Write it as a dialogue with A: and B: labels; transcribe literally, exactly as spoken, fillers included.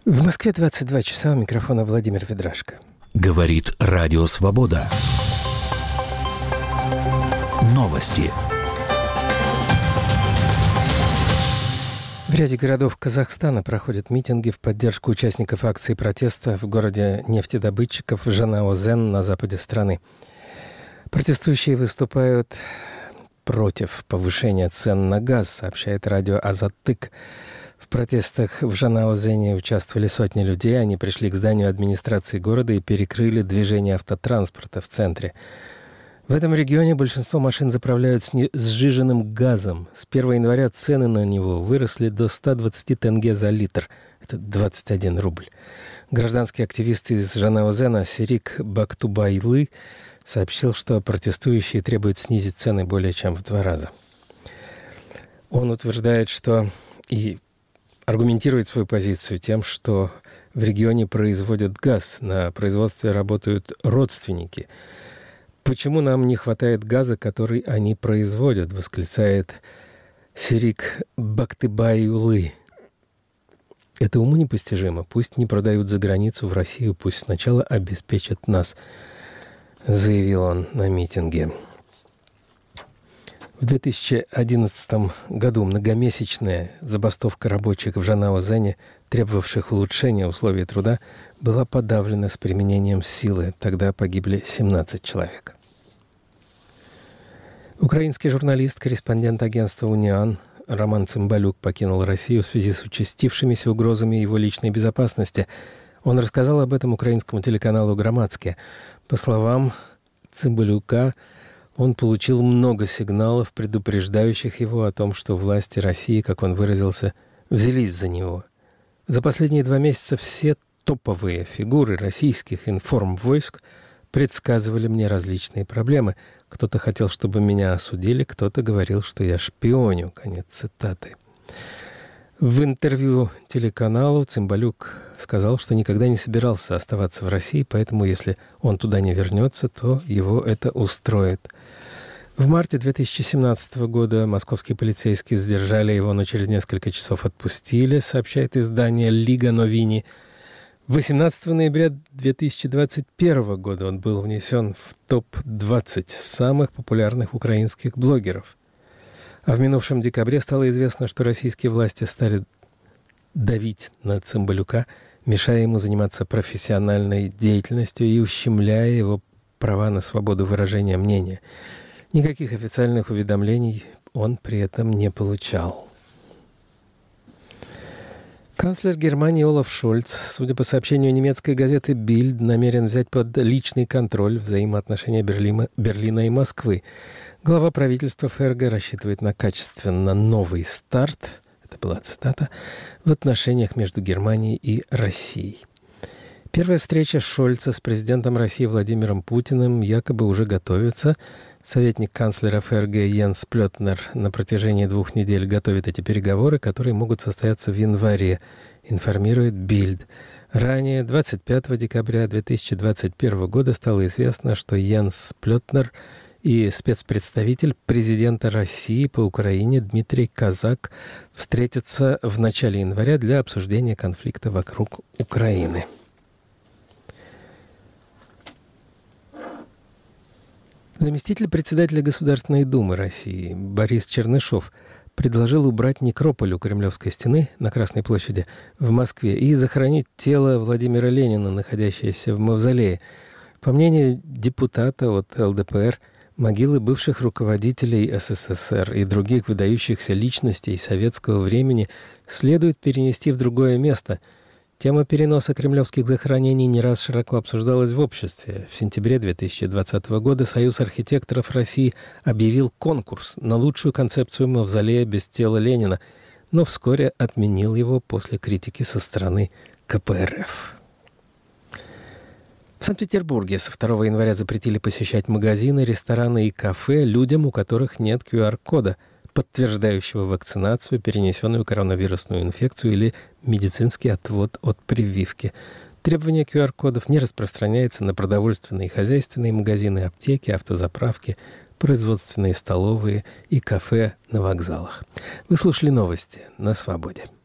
A: В Москве двадцать два часа, у микрофона Владимир Ведрашко.
B: Говорит Радио Свобода. Новости.
A: В ряде городов Казахстана проходят митинги в поддержку участников акции протеста в городе нефтедобытчиков Жанаозен на западе страны. Протестующие выступают против повышения цен на газ, сообщает радио «Азаттык». В протестах в Жанаозене участвовали сотни людей. Они пришли к зданию администрации города и перекрыли движение автотранспорта в центре. В этом регионе большинство машин заправляют сжиженным газом. С первого января цены на него выросли до ста двадцати тенге за литр. Это двадцать один рубль. Гражданский активист из Жанаозена Серик Бактубайлы сообщил, что протестующие требуют снизить цены более чем в два раза. Он утверждает, что и аргументирует свою позицию тем, что в регионе производят газ, на производстве работают родственники. «Почему нам не хватает газа, который они производят?» — восклицает Серик Бактыбайлы. «Это уму непостижимо. Пусть не продают за границу в Россию, пусть сначала обеспечат нас», — заявил он на митинге. В две тысячи одиннадцатом году многомесячная забастовка рабочих в Жанаозене, требовавших улучшения условий труда, была подавлена с применением силы. Тогда погибли семнадцать человек. Украинский журналист, корреспондент агентства «Униан» Роман Цымбалюк покинул Россию в связи с участившимися угрозами его личной безопасности. Он рассказал об этом украинскому телеканалу «Громадске». По словам Цымбалюка, он получил много сигналов, предупреждающих его о том, что власти России, как он выразился, взялись за него. За последние два месяца все топовые фигуры российских информвойск предсказывали мне различные проблемы. Кто-то хотел, чтобы меня осудили, кто-то говорил, что я шпионю. Конец цитаты. В интервью телеканалу Цымбалюк сказал, что никогда не собирался оставаться в России, поэтому если он туда не вернется, то его это устроит. В марте две тысячи семнадцатого года московские полицейские задержали его, но через несколько часов отпустили, сообщает издание «Лига Новини». восемнадцатого ноября две тысячи двадцать первого года он был внесен в топ двадцать самых популярных украинских блогеров. А в минувшем декабре стало известно, что российские власти стали давить на Цымбалюка, мешая ему заниматься профессиональной деятельностью и ущемляя его права на свободу выражения мнения. Никаких официальных уведомлений он при этом не получал. Канцлер Германии Олаф Шольц, судя по сообщению немецкой газеты «Бильд», намерен взять под личный контроль взаимоотношения Берлина, Берлина и Москвы. Глава правительства ФРГ рассчитывает на качественно новый старт, это была цитата, в отношениях между Германией и Россией. Первая встреча Шольца с президентом России Владимиром Путиным якобы уже готовится. Советник канцлера ФРГ Йенс Плётнер на протяжении двух недель готовит эти переговоры, которые могут состояться в январе, информирует Бильд. Ранее, двадцать пятого декабря две тысячи двадцать первого года, стало известно, что Йенс Плётнер и спецпредставитель президента России по Украине Дмитрий Казак встретятся в начале января для обсуждения конфликта вокруг Украины. Заместитель председателя Государственной Думы России Борис Чернышов предложил убрать некрополь у Кремлевской стены на Красной площади в Москве и захоронить тело Владимира Ленина, находящееся в мавзолее. По мнению депутата от ЛДПР, могилы бывших руководителей СССР и других выдающихся личностей советского времени следует перенести в другое место. Тема переноса кремлевских захоронений не раз широко обсуждалась в обществе. В сентябре две тысячи двадцатого года Союз архитекторов России объявил конкурс на лучшую концепцию мавзолея без тела Ленина, но вскоре отменил его после критики со стороны ка пэ эр эф. В Санкт-Петербурге со второго января запретили посещать магазины, рестораны и кафе людям, у которых нет ку ар кода, подтверждающего вакцинацию, перенесенную коронавирусную инфекцию или медицинский отвод от прививки. Требование ку ар кодов не распространяется на продовольственные и хозяйственные магазины, аптеки, автозаправки, производственные столовые и кафе на вокзалах. Вы слушали новости на Свободе.